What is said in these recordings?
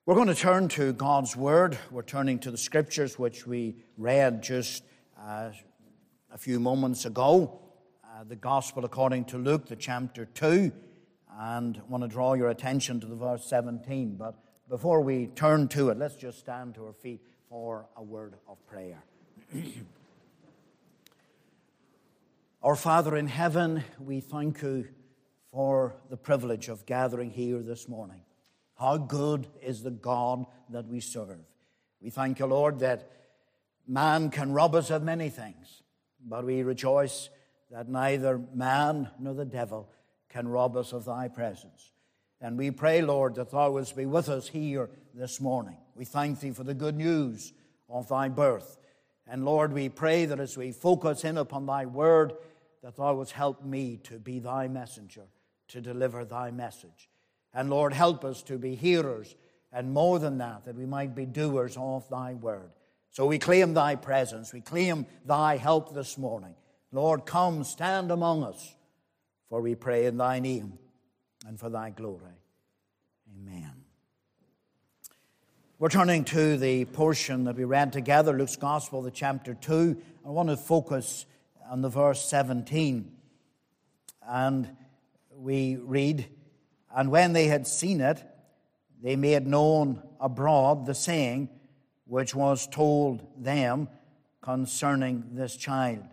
We're going to turn to God's Word. We're turning to the Scriptures which we read just a few moments ago. The Gospel according to Luke, the chapter 2. And I want to draw your attention to the verse 17. But before we turn to it, let's just stand to our feet for a word of prayer. Our Father in heaven, we thank you for the privilege of gathering here this morning. How good is the God that we serve. We thank you, Lord, that man can rob us of many things, but we rejoice that neither man nor the devil can rob us of thy presence. And we pray, Lord, that thou wouldst be with us here this morning. We thank thee for the good news of thy birth. And Lord, we pray that as we focus in upon thy word, that thou wouldst help me to be thy messenger, to deliver thy message. And Lord, help us to be hearers, and more than that we might be doers of thy word. So we claim thy presence, we claim thy help this morning. Lord, come, stand among us, for we pray in thy name and for thy glory. Amen. We're turning to the portion that we read together, Luke's Gospel, the chapter 2. I want to focus on the verse 17. And we read, "And when they had seen it, they made known abroad the saying which was told them concerning this child."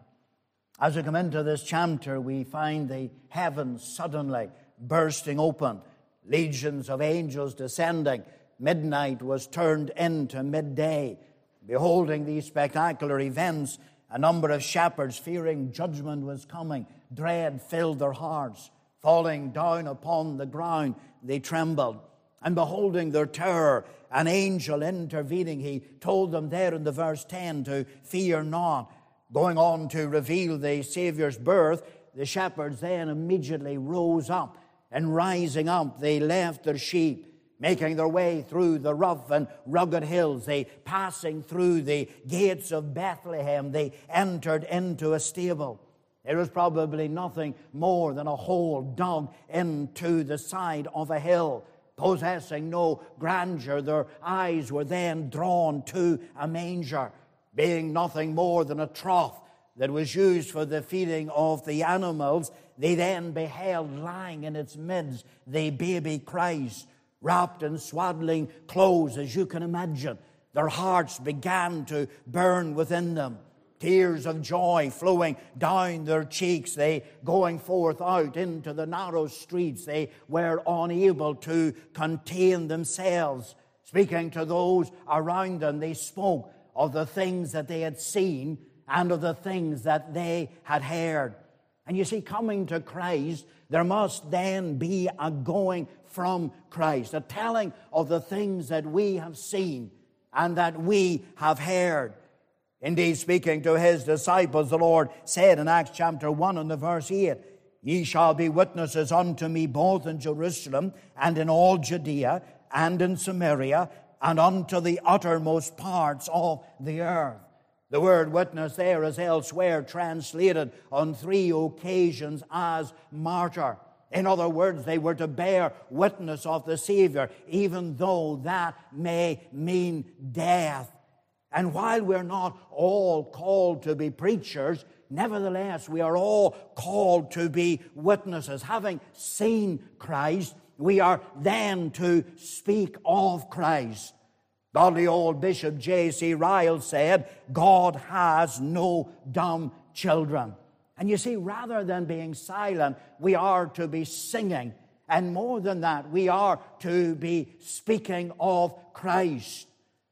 As we come into this chapter, we find the heavens suddenly bursting open, legions of angels descending. Midnight was turned into midday. Beholding these spectacular events, a number of shepherds, fearing judgment was coming, dread filled their hearts. Falling down upon the ground, they trembled. And beholding their terror, an angel intervening, he told them there in the verse 10 to fear not. Going on to reveal the Savior's birth, the shepherds then immediately rose up. And rising up, they left their sheep, making their way through the rough and rugged hills. They, passing through the gates of Bethlehem, they entered into a stable. It was probably nothing more than a hole dug into the side of a hill. Possessing no grandeur, their eyes were then drawn to a manger, being nothing more than a trough that was used for the feeding of the animals. They then beheld lying in its midst the baby Christ, wrapped in swaddling clothes, as you can imagine. Their hearts began to burn within them. Tears of joy flowing down their cheeks. They, going forth out into the narrow streets, they were unable to contain themselves. Speaking to those around them, they spoke of the things that they had seen and of the things that they had heard. And you see, coming to Christ, there must then be a going from Christ, a telling of the things that we have seen and that we have heard. Indeed, speaking to his disciples, the Lord said in Acts chapter 1 and the verse 8, "Ye shall be witnesses unto me both in Jerusalem and in all Judea and in Samaria and unto the uttermost parts of the earth." The word witness there is elsewhere translated on 3 occasions as martyr. In other words, they were to bear witness of the Savior, even though that may mean death. And while we're not all called to be preachers, nevertheless, we are all called to be witnesses. Having seen Christ, we are then to speak of Christ. Godly old Bishop J.C. Ryle said, "God has no dumb children." And you see, rather than being silent, we are to be singing. And more than that, we are to be speaking of Christ.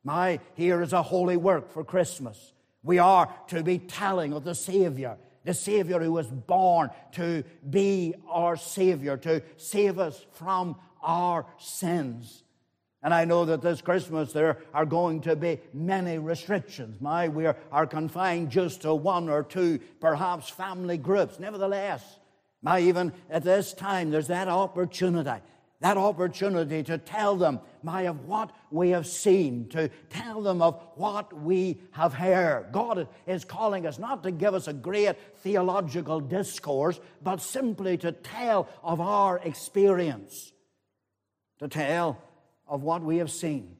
Here is a holy work for Christmas. We are to be telling of the Savior who was born to be our Savior, to save us from our sins. And I know that this Christmas there are going to be many restrictions. We are confined just to 1 or 2, perhaps family groups. Nevertheless, even at this time, there's that opportunity to tell them, of what we have seen, to tell them of what we have heard. God is calling us not to give us a great theological discourse, but simply to tell of our experience, to tell of what we have seen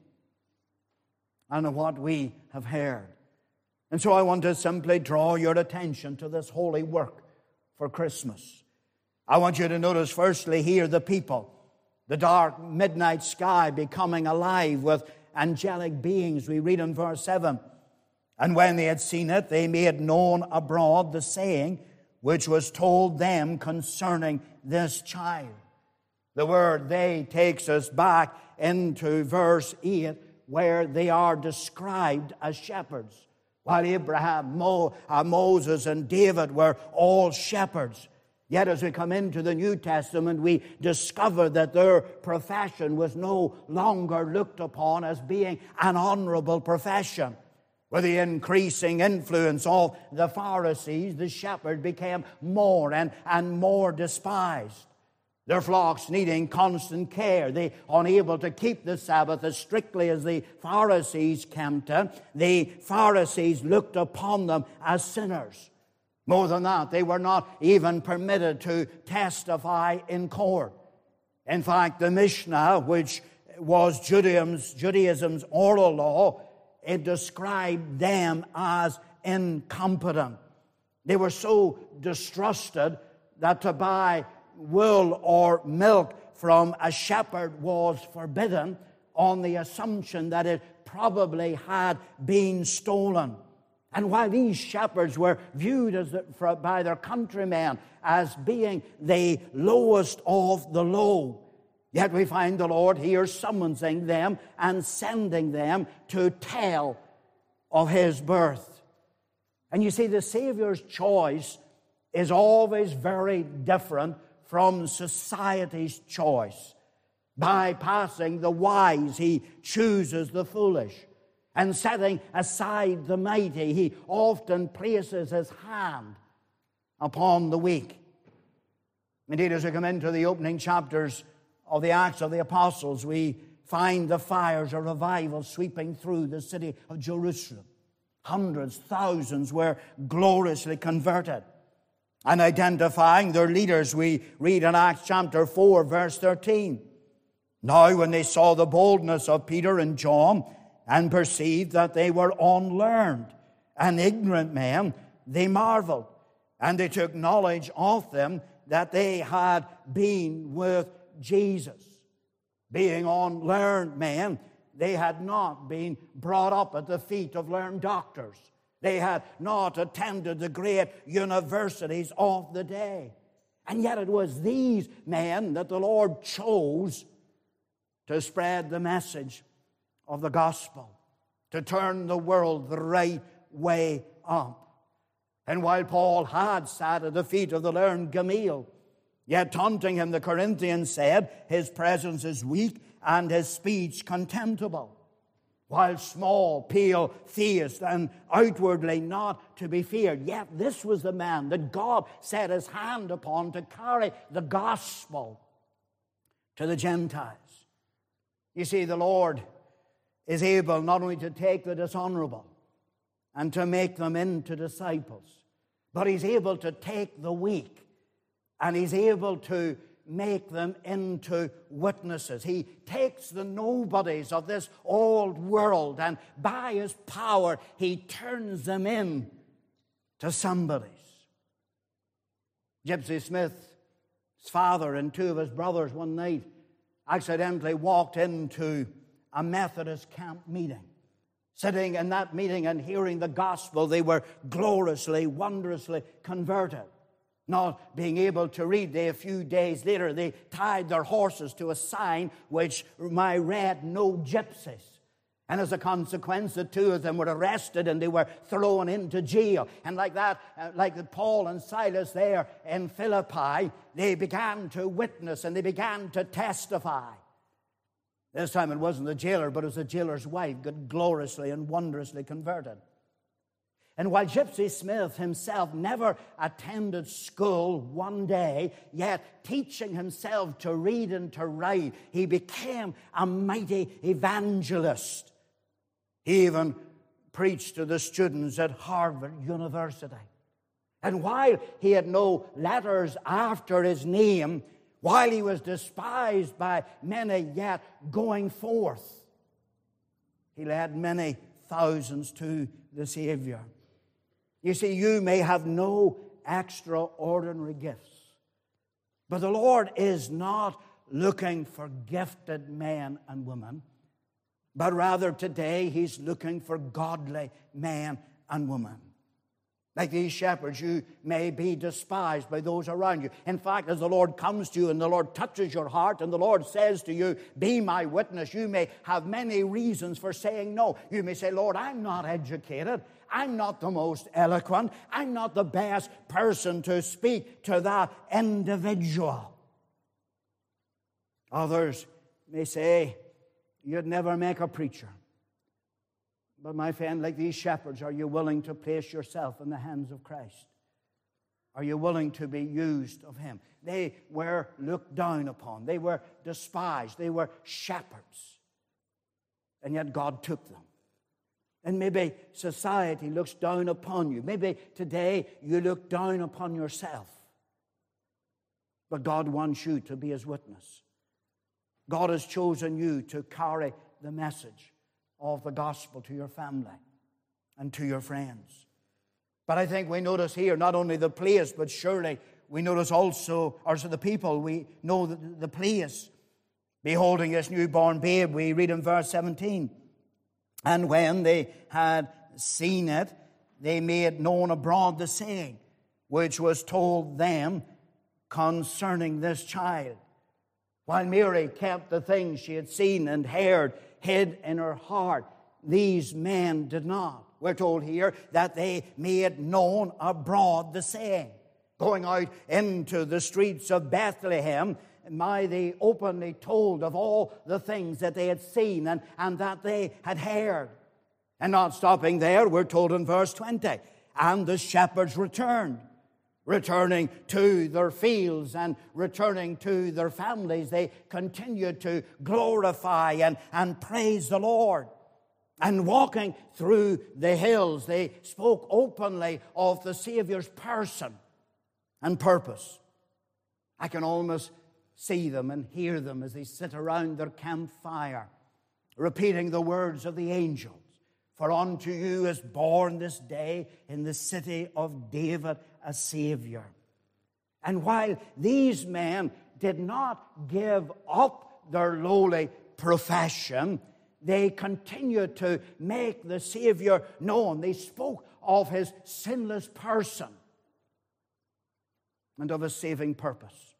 and of what we have heard. And so I want to simply draw your attention to this holy work for Christmas. I want you to notice firstly here the people, the dark midnight sky becoming alive with angelic beings. We read in verse 7, "And when they had seen it, they made known abroad the saying which was told them concerning this child." The word "they" takes us back into verse 8, where they are described as shepherds. While Abraham, Moses, and David were all shepherds, yet as we come into the New Testament, we discover that their profession was no longer looked upon as being an honorable profession. With the increasing influence of the Pharisees, the shepherd became more and more despised. Their flocks needing constant care, they unable to keep the Sabbath as strictly as the Pharisees kept it. The Pharisees looked upon them as sinners. More than that, they were not even permitted to testify in court. In fact, the Mishnah, which was Judaism's oral law, it described them as incompetent. They were so distrusted that to buy wool or milk from a shepherd was forbidden on the assumption that it probably had been stolen. And while these shepherds were viewed by their countrymen as being the lowest of the low, yet we find the Lord here summoning them and sending them to tell of His birth. And you see, the Savior's choice is always very different from society's choice. Bypassing the wise, He chooses the foolish. And setting aside the mighty, He often places His hand upon the weak. Indeed, as we come into the opening chapters of the Acts of the Apostles, we find the fires of revival sweeping through the city of Jerusalem. Hundreds, thousands were gloriously converted. And identifying their leaders, we read in Acts chapter 4, verse 13. "Now when they saw the boldness of Peter and John, and perceived that they were unlearned and ignorant men, they marveled, and they took knowledge of them that they had been with Jesus." Being unlearned men, they had not been brought up at the feet of learned doctors. They had not attended the great universities of the day. And yet it was these men that the Lord chose to spread the message of the gospel, to turn the world the right way up. And while Paul had sat at the feet of the learned Gamaliel, yet taunting him, the Corinthians said, "His presence is weak and his speech contemptible." While small, pale faced, and outwardly not to be feared, yet this was the man that God set His hand upon to carry the gospel to the Gentiles. You see, the Lord is able not only to take the dishonorable and to make them into disciples, but He's able to take the weak and He's able to make them into witnesses. He takes the nobodies of this old world, and by His power He turns them in to somebodies. Gypsy Smith's father and two of his brothers one night accidentally walked into a Methodist camp meeting. Sitting in that meeting and hearing the gospel, they were gloriously, wondrously converted. Not being able to read, a few days later, they tied their horses to a sign which read, "No gypsies." And as a consequence, the two of them were arrested and they were thrown into jail. And like that, like Paul and Silas there in Philippi, they began to witness and they began to testify. This time it wasn't the jailer, but it was the jailer's wife, got gloriously and wondrously converted. And while Gypsy Smith himself never attended school one day, yet teaching himself to read and to write, he became a mighty evangelist. He even preached to the students at Harvard University. And while he had no letters after his name, while he was despised by many, yet going forth, he led many thousands to the Savior. You see, you may have no extraordinary gifts, but the Lord is not looking for gifted men and women, but rather today He's looking for godly men and women. Like these shepherds, you may be despised by those around you. In fact, as the Lord comes to you and the Lord touches your heart and the Lord says to you, be my witness, you may have many reasons for saying no. You may say, Lord, I'm not educated. I'm not the most eloquent. I'm not the best person to speak to that individual. Others may say, you'd never make a preacher. But my friend, like these shepherds, are you willing to place yourself in the hands of Christ? Are you willing to be used of Him? They were looked down upon. They were despised. They were shepherds. And yet God took them. And maybe society looks down upon you. Maybe today you look down upon yourself. But God wants you to be His witness. God has chosen you to carry the message of the gospel to your family and to your friends. But I think we notice here not only the place, but surely we notice also, or so the people, we know the place. Beholding this newborn babe, we read in verse 17. And when they had seen it, they made known abroad the saying which was told them concerning this child. While Mary kept the things she had seen and heard hid in her heart, these men did not. We're told here that they made known abroad the saying. Going out into the streets of Bethlehem, they openly told of all the things that they had seen and that they had heard. And not stopping there, we're told in verse 20, and the shepherds returned. Returning to their fields and returning to their families, they continued to glorify and praise the Lord. And walking through the hills, they spoke openly of the Savior's person and purpose. I can almost see them and hear them as they sit around their campfire, repeating the words of the angels. For unto you is born this day in the city of David a Savior. And while these men did not give up their lowly profession, they continued to make the Savior known. They spoke of His sinless person and of His saving purpose.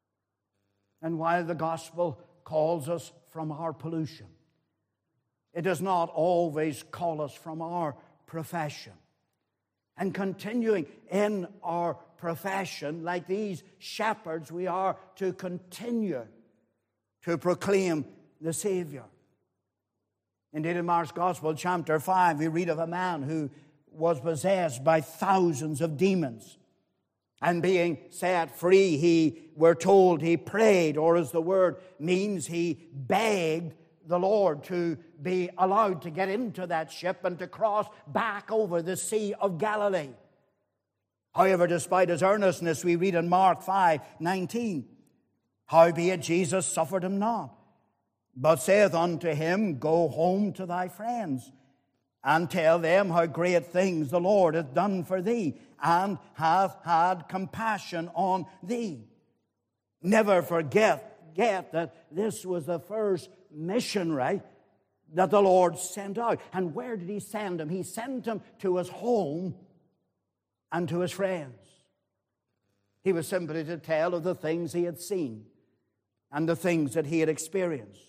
And while the gospel calls us from our pollution, it does not always call us from our profession. And continuing in our profession, like these shepherds, we are to continue to proclaim the Savior. Indeed, in Mark's Gospel, chapter 5, we read of a man who was possessed by thousands of demons. And being set free, we're told he prayed, or as the word means, he begged the Lord to be allowed to get into that ship and to cross back over the Sea of Galilee. However, despite his earnestness, we read in Mark 5:19, howbeit Jesus suffered him not, but saith unto him, go home to thy friends, and tell them how great things the Lord hath done for thee, and hath had compassion on thee. Never forget that this was the first missionary that the Lord sent out. And where did He send him? He sent him to his home and to his friends. He was simply to tell of the things he had seen and the things that he had experienced.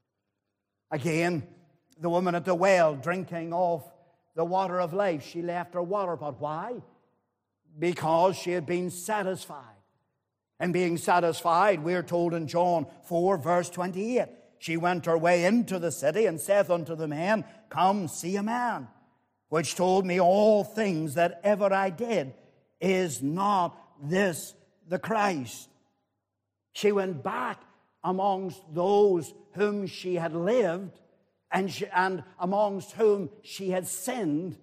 Again, the woman at the well drinking of the water of life, she left her water pot. Why? Because she had been satisfied. And being satisfied, we are told in John 4, verse 28, she went her way into the city and saith unto the man, come see a man, which told me all things that ever I did. Is not this the Christ? She went back amongst those whom she had lived and amongst whom she had sinned,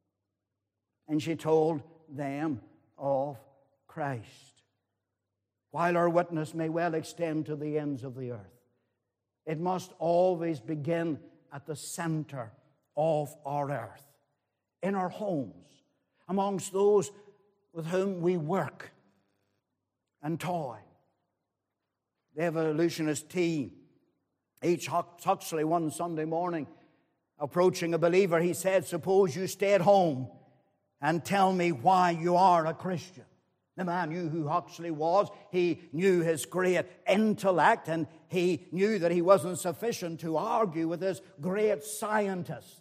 and she told them of Christ. while our witness may well extend to the ends of the earth, it must always begin at the center of our earth, in our homes, amongst those with whom we work and toy. The evolutionist T. H. Huxley, one Sunday morning, approaching a believer, he said, "Suppose you stay at home and tell me why you are a Christian." The man knew who Huxley was. He knew his great intellect, and he knew that he wasn't sufficient to argue with this great scientist.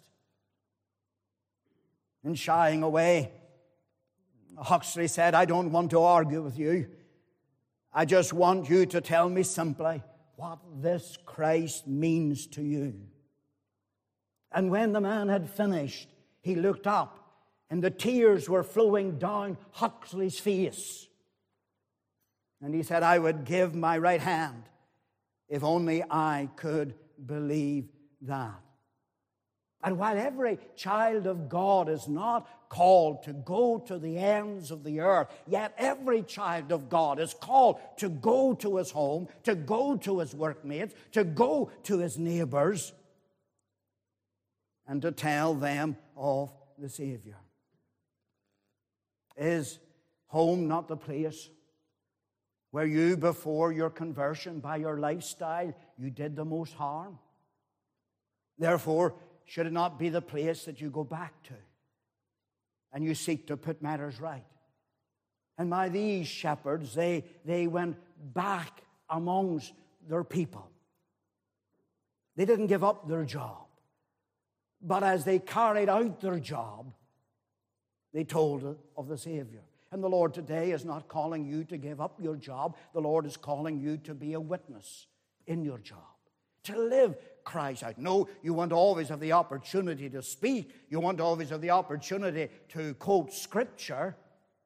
And shying away, Huxley said, "I don't want to argue with you. I just want you to tell me simply what this Christ means to you." And when the man had finished, he looked up, and the tears were flowing down Huxley's face. And he said, "I would give my right hand if only I could believe that." And while every child of God is not called to go to the ends of the earth, yet every child of God is called to go to his home, to go to his workmates, to go to his neighbors, and to tell them of the Savior. Is home not the place where you, before your conversion, by your lifestyle, you did the most harm? Therefore, should it not be the place that you go back to and you seek to put matters right? And by these shepherds, they went back amongst their people. They didn't give up their job. But as they carried out their job, they told of the Savior. And the Lord today is not calling you to give up your job. The Lord is calling you to be a witness in your job, to live Christ out. No, you won't always have the opportunity to speak. You won't always have the opportunity to quote Scripture.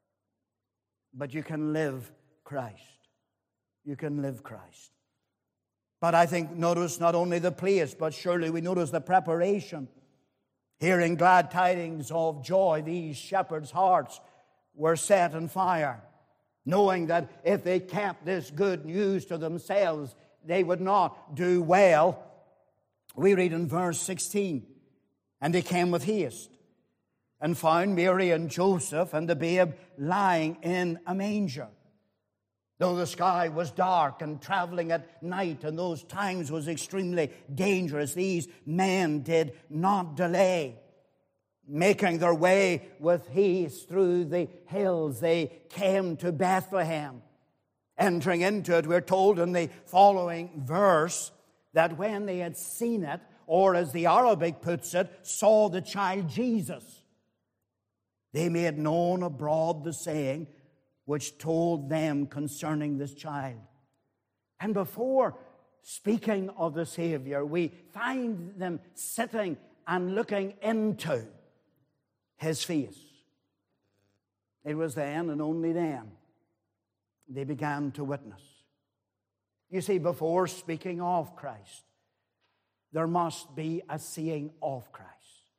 But you can live Christ. You can live Christ. But I think, notice not only the place, but surely we notice the preparation. Hearing glad tidings of joy, these shepherds' hearts were set on fire, knowing that if they kept this good news to themselves, they would not do well. We read in verse 16, "And they came with haste, and found Mary and Joseph and the babe lying in a manger." Though the sky was dark and traveling at night, and those times was extremely dangerous, these men did not delay. Making their way with haste through the hills, they came to Bethlehem. Entering into it, we're told in the following verse that when they had seen it, or as the Arabic puts it, saw the child Jesus, they made known abroad the saying which told them concerning this child. And before speaking of the Savior, we find them sitting and looking into his face. It was then and only then they began to witness. You see, before speaking of Christ, there must be a seeing of Christ.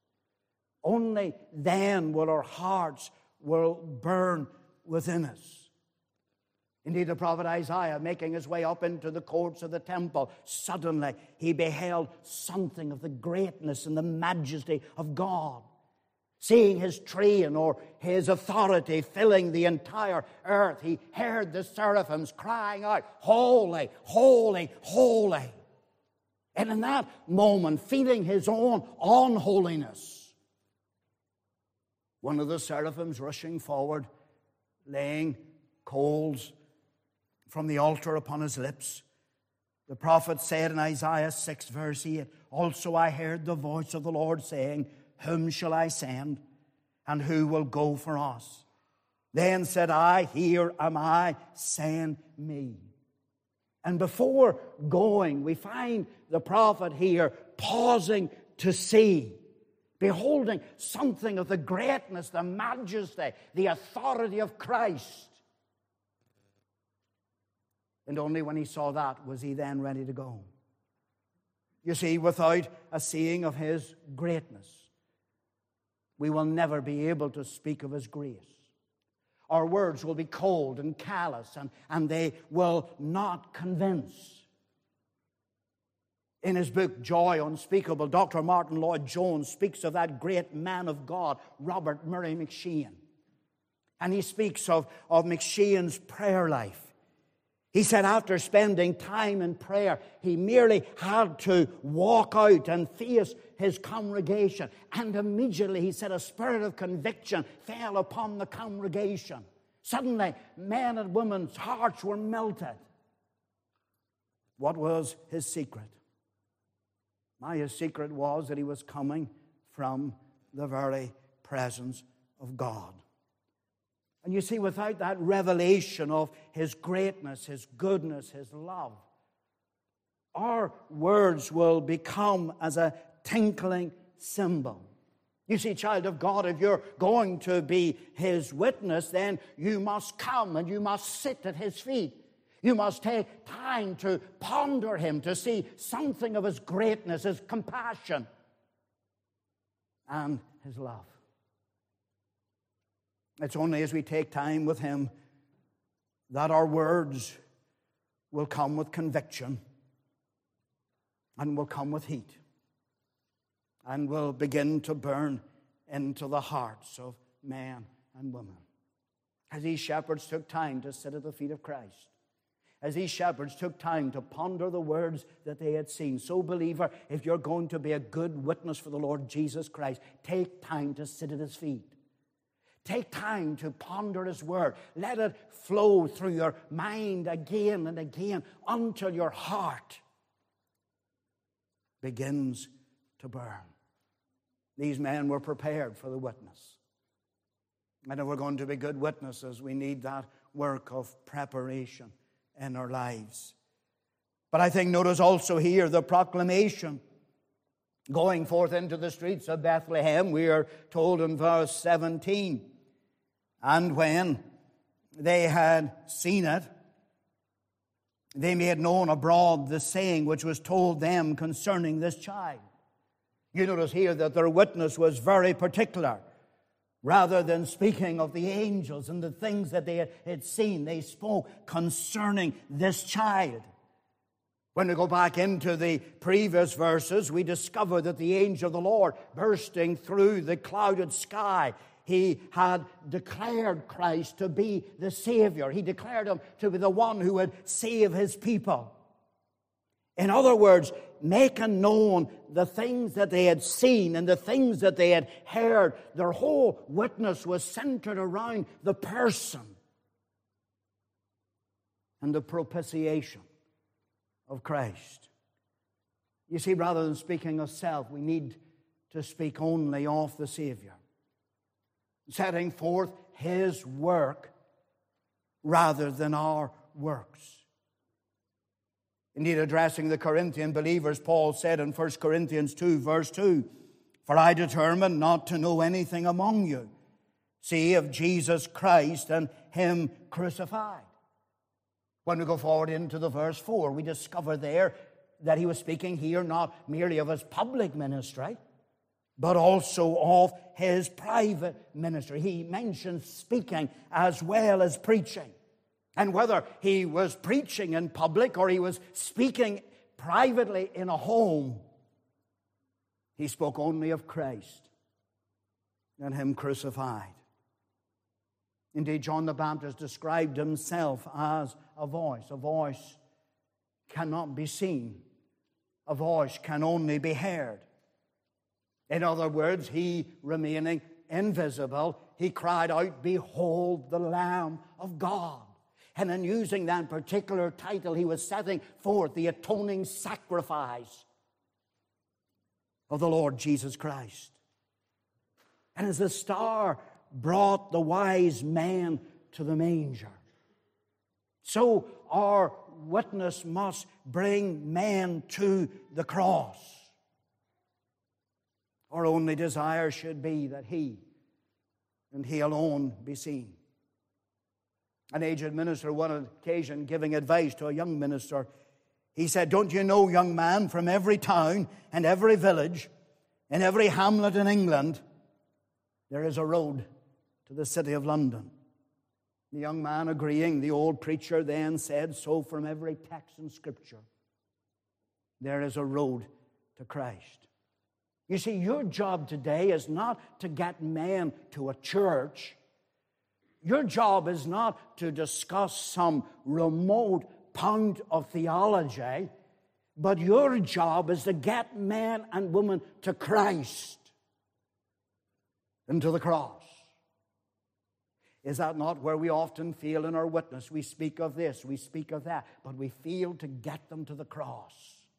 Only then will our hearts will burn within us. Indeed, the prophet Isaiah, making his way up into the courts of the temple, suddenly he beheld something of the greatness and the majesty of God. Seeing his train or his authority filling the entire earth, he heard the seraphims crying out, "Holy, holy, holy." And in that moment, feeling his own unholiness, one of the seraphims rushing forward, laying coals from the altar upon his lips, the prophet said in Isaiah 6 verse 8, "Also I heard the voice of the Lord saying, Whom shall I send, and who will go for us? Then said I, Here am I, send me." And before going, we find the prophet here pausing to see, beholding something of the greatness, the majesty, the authority of Christ. And only when he saw that was he then ready to go. You see, without a seeing of his greatness, we will never be able to speak of his grace. Our words will be cold and callous, and they will not convince. In his book, Joy Unspeakable, Dr. Martin Lloyd-Jones speaks of that great man of God, Robert Murray M'Cheyne. And he speaks of M'Cheyne's prayer life. He said after spending time in prayer, he merely had to walk out and face his congregation. And immediately, he said, a spirit of conviction fell upon the congregation. Suddenly, men and women's hearts were melted. What was his secret? His secret was that he was coming from the very presence of God. And you see, without that revelation of his greatness, his goodness, his love, our words will become as a tinkling cymbal. You see, child of God, if you're going to be his witness, then you must come and you must sit at his feet. You must take time to ponder him, to see something of his greatness, his compassion, and his love. It's only as we take time with him that our words will come with conviction and will come with heat and will begin to burn into the hearts of men and women. As these shepherds took time to sit at the feet of Christ, as these shepherds took time to ponder the words that they had seen. So, believer, if you're going to be a good witness for the Lord Jesus Christ, take time to sit at his feet. Take time to ponder his word. Let it flow through your mind again and again until your heart begins to burn. These men were prepared for the witness. And if we're going to be good witnesses, we need that work of preparation in our lives. But I think, notice also here the proclamation going forth into the streets of Bethlehem. We are told in verse 17, and when they had seen it, they made known abroad the saying which was told them concerning this child. You notice here that their witness was very particular. Rather than speaking of the angels and the things that they had seen, they spoke concerning this child. When we go back into the previous verses, we discover that the angel of the Lord, bursting through the clouded sky, he had declared Christ to be the Savior. He declared him to be the one who would save his people. In other words, making known the things that they had seen and the things that they had heard. Their whole witness was centered around the person and the propitiation of Christ. You see, rather than speaking of self, we need to speak only of the Savior, setting forth his work rather than our works. Indeed, addressing the Corinthian believers, Paul said in 1 Corinthians 2, verse 2, "For I determined not to know anything among you, save Jesus Christ and him crucified." When we go forward into the verse 4, we discover there that he was speaking here not merely of his public ministry, but also of his private ministry. He mentions speaking as well as preaching. And whether he was preaching in public or he was speaking privately in a home, he spoke only of Christ and him crucified. Indeed, John the Baptist described himself as a voice. A voice cannot be seen. A voice can only be heard. In other words, he remaining invisible, he cried out, "Behold the Lamb of God." And in using that particular title, he was setting forth the atoning sacrifice of the Lord Jesus Christ. And as the star brought the wise men to the manger, so our witness must bring men to the cross. Our only desire should be that he and he alone be seen. An aged minister, one occasion, giving advice to a young minister, he said, "Don't you know, young man, from every town and every village and every hamlet in England, there is a road to the city of London. The young man agreeing, the old preacher then said, so from every text in Scripture, there is a road to Christ. You see, your job today is not to get men to a church. Your job is not to discuss some remote point of theology, but your job is to get men and women to Christ and to the cross. Is that not where we often feel in our witness? We speak of this, we speak of that, but we fail to get them to the cross.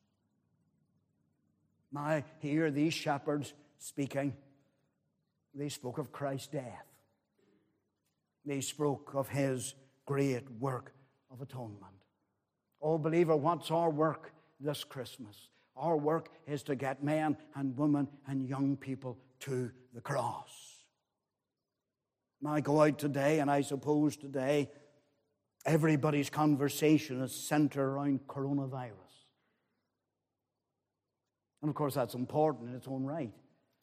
Now, here these shepherds speaking, they spoke of Christ's death. They spoke of His great work of atonement. Oh, believer, what's our work this Christmas? Our work is to get men and women and young people to the cross. Now, I go out today, and I suppose today everybody's conversation is centered around coronavirus. And of course, that's important in its own right.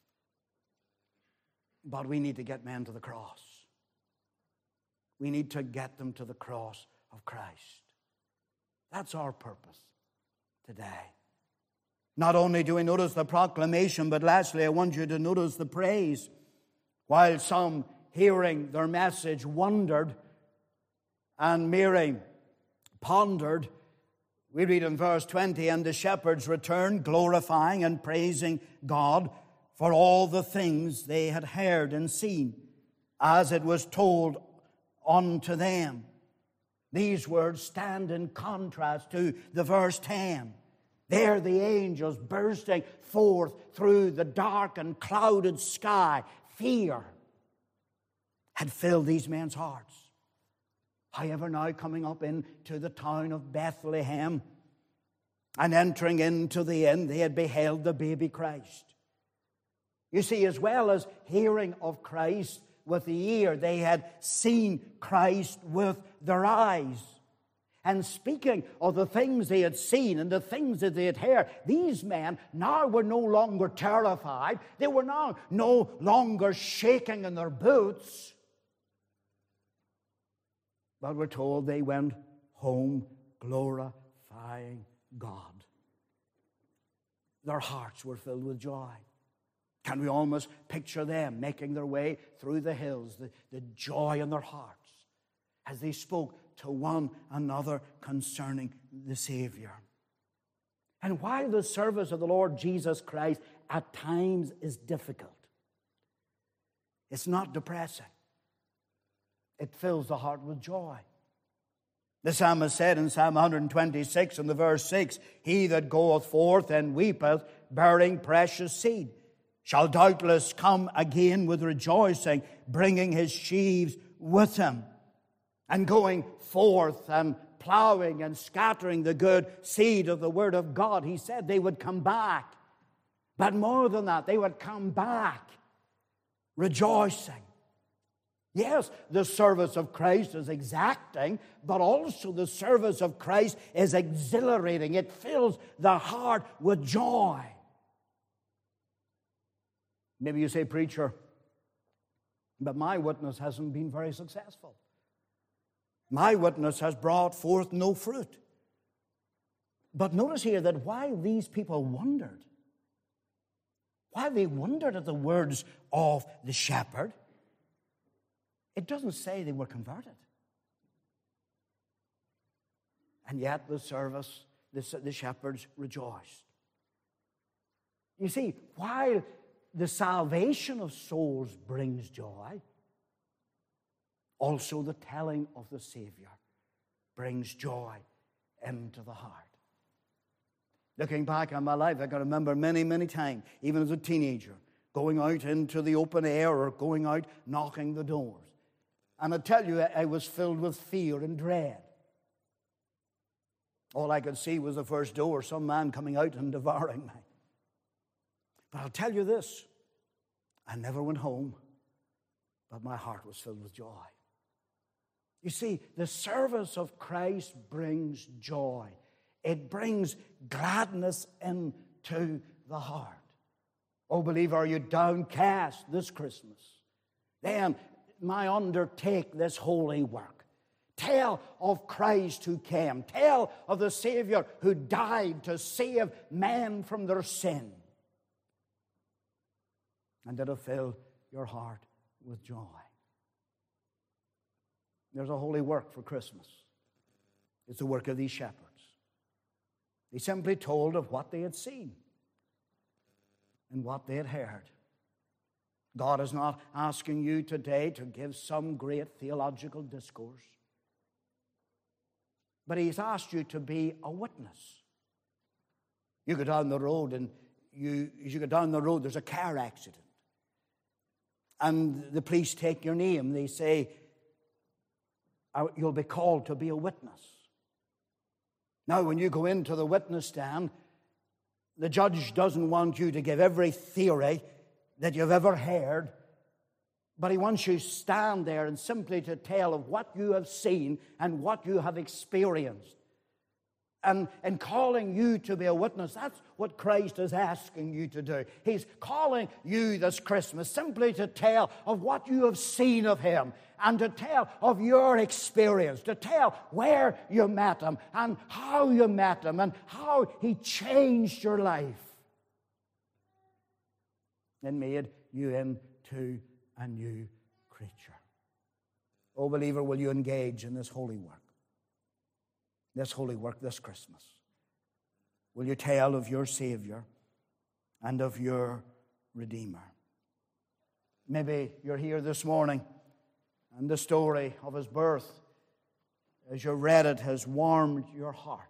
But we need to get men to the cross. We need to get them to the cross of Christ. That's our purpose today. Not only do we notice the proclamation, but lastly, I want you to notice the praise. While some, hearing their message, wondered, and Mary pondered, we read in verse 20, and the shepherds returned, glorifying and praising God for all the things they had heard and seen, as it was told unto them. These words stand in contrast to the verse 10. There the angels bursting forth through the dark and clouded sky. Fear had filled these men's hearts. However, now coming up into the town of Bethlehem and entering into the inn, they had beheld the baby Christ. You see, as well as hearing of Christ with the ear, they had seen Christ with their eyes. And speaking of the things they had seen and the things that they had heard, these men now were no longer terrified. They were now no longer shaking in their boots. But we're told they went home glorifying God. Their hearts were filled with joy. Can we almost picture them making their way through the hills, the joy in their hearts as they spoke to one another concerning the Savior? And while the service of the Lord Jesus Christ at times is difficult, it's not depressing. It fills the heart with joy. The psalmist said in Psalm 126 in the verse 6, he that goeth forth and weepeth, bearing precious seed, shall doubtless come again with rejoicing, bringing his sheaves with him. And going forth and plowing and scattering the good seed of the word of God, he said they would come back. But more than that, they would come back rejoicing. Yes, the service of Christ is exacting, but also the service of Christ is exhilarating. It fills the heart with joy. Maybe you say, preacher, but my witness hasn't been very successful. My witness has brought forth no fruit. But notice here that while these people wondered, while they wondered at the words of the shepherd, it doesn't say they were converted. And yet the service, the shepherds rejoiced. You see, while the salvation of souls brings joy, also the telling of the Savior brings joy into the heart. Looking back on my life, I can remember many, many times, even as a teenager, going out into the open air or going out knocking the doors. And I tell you, I was filled with fear and dread. All I could see was the first door, some man coming out and devouring me. But I'll tell you this, I never went home, but my heart was filled with joy. You see, the service of Christ brings joy. It brings gladness into the heart. Oh, believer, are you downcast this Christmas? Then I undertake this holy work. Tell of Christ who came. Tell of the Savior who died to save men from their sin. And it'll fill your heart with joy. There's a holy work for Christmas. It's the work of these shepherds. They simply told of what they had seen and what they had heard. God is not asking you today to give some great theological discourse, but He's asked you to be a witness. You go down the road and as you go down the road, there's a car accident. And the police take your name. They say, you'll be called to be a witness. Now, when you go into the witness stand, the judge doesn't want you to give every theory that you've ever heard, but he wants you to stand there and simply to tell of what you have seen and what you have experienced. And in calling you to be a witness, that's what Christ is asking you to do. He's calling you this Christmas simply to tell of what you have seen of Him and to tell of your experience, to tell where you met Him and how you met Him and how He changed your life and made you into a new creature. Oh, believer, will you engage in this holy work? This holy work this Christmas? Will you tell of your Savior and of your Redeemer? Maybe you're here this morning and the story of His birth, as you read it, has warmed your heart.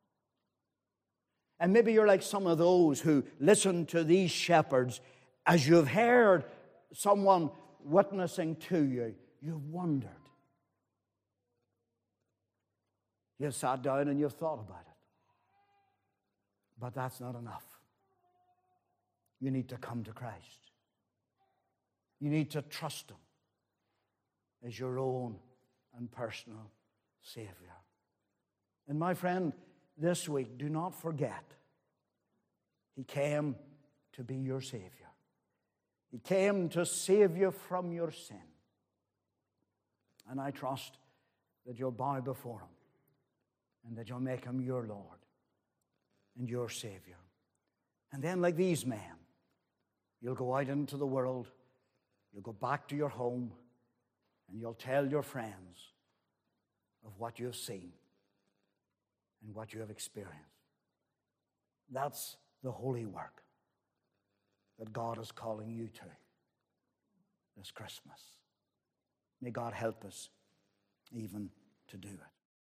And maybe you're like some of those who listen to these shepherds. As you've heard someone witnessing to you, you've wondered. You've sat down and you've thought about it. But that's not enough. You need to come to Christ. You need to trust Him as your own and personal Savior. And my friend, this week, do not forget, He came to be your Savior. He came to save you from your sin. And I trust that you'll bow before Him and that you'll make Him your Lord and your Savior. And then, like these men, you'll go out into the world, you'll go back to your home, and you'll tell your friends of what you have seen and what you have experienced. That's the holy work that God is calling you to this Christmas. May God help us even to do it.